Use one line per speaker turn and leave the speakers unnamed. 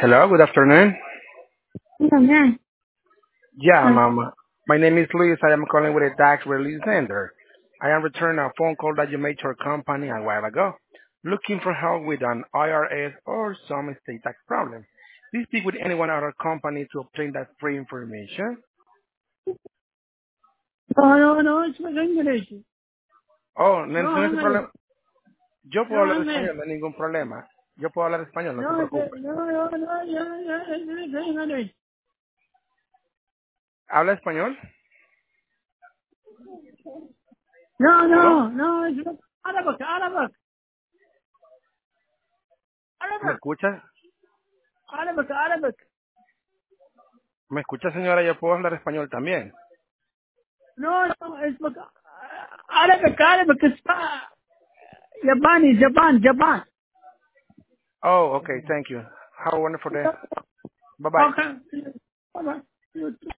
Hello, good afternoon.
Okay.
Yeah, Mama. My name is Luis. I am calling with a tax relief center. I am returning a phone call that you made to our company a while ago, looking for help with an IRS or some estate tax problem. Please speak with anyone at our company to obtain that free information.
No, no, no, it's like English.
Oh, no,
No,
no es
English.
problema. Yo puedo
No,
hablar
English.
español, no hay ningún problema. Yo puedo hablar español, no se
No,
preocupe.
no, no, no, it's English.
¿Habla español?
No,
¿Aló?
no, no, it's Arabic, Arabic,
¿Me
Arabic,
escucha?
Arabic, Arabic.
¿Me escucha, señora? Yo puedo hablar español también.
No, no, it's like Arabic, Arabic, it's Japani, Japan.
Oh, okay, thank you. Have a wonderful day. Bye-bye.
Okay. Bye-bye. You too.